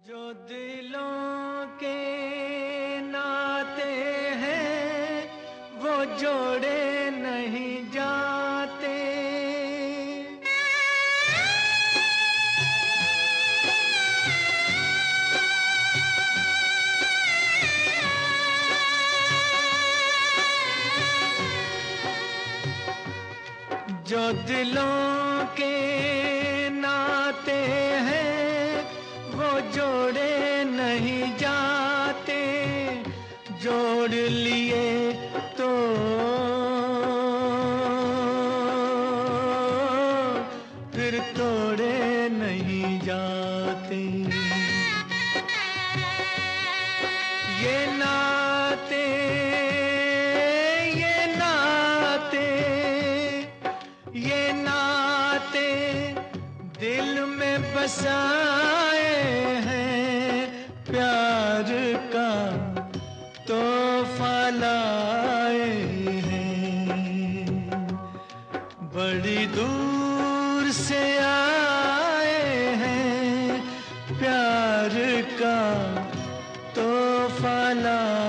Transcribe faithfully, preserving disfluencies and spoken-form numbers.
जो दिलों के नाते हैं वो जोड़े नहीं जाते। जो दिलों के नाते हैं वो जोड़े नहीं जाते। जोड़ लिए तो फिर तोड़े नहीं जाते। ये नाते ये नाते ये नाते दिल में बसाए हैं, प्यार का तोहफा लाए हैं। बड़ी दूर से आए हैं, प्यार का तोहफा लाए